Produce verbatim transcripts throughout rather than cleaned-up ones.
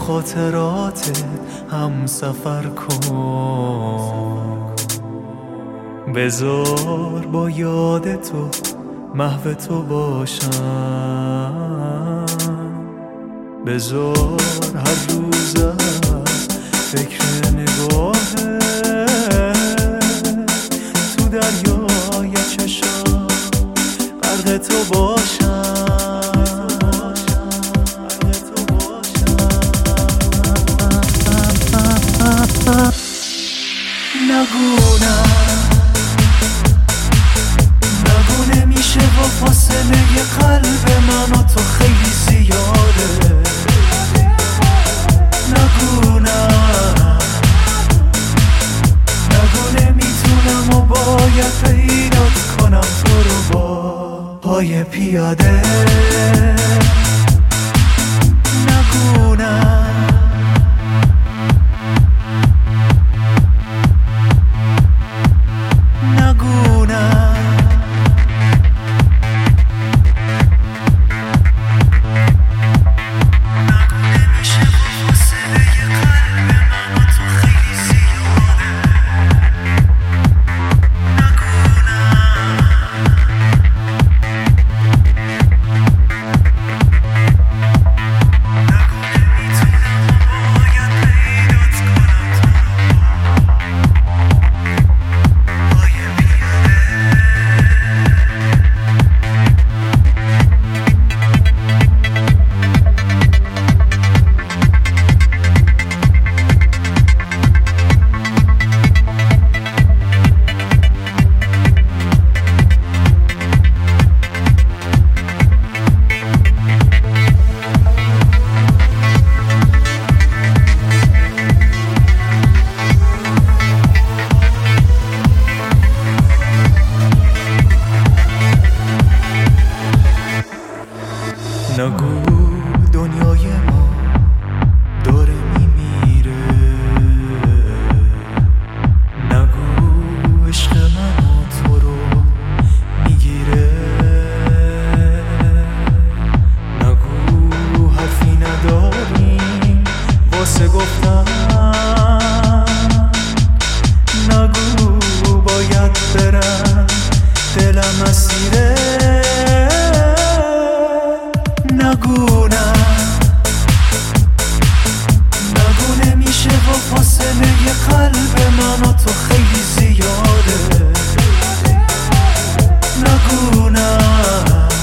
خاطرات هم سفر کن. بذار با یاد تو محو تو باشم، بذار هر روز از فکر نگاهه تو دریای چشم غرق تو باشم. نگونم نگو نمیشه و فاصله قلب من و تو خیلی زیاده. نگونم نگو نمیتونم و باید پیدات کنم تو رو با پای پیاده. نگونم نگو دنیای ما داره میمیره. نگو عشق من و تو رو میگیره. نگو حرفی نداریم واسه گفتن. نگو باید برم دلم اسیره. نگونم نگو نمیشه و فاصله قلب من و تو خیلی زیاده. نگونم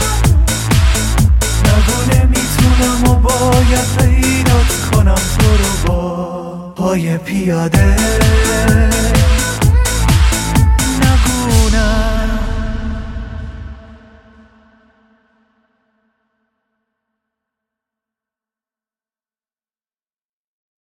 نگو نمیتونم و باید پیدات کنم تو رو با پای پیاده.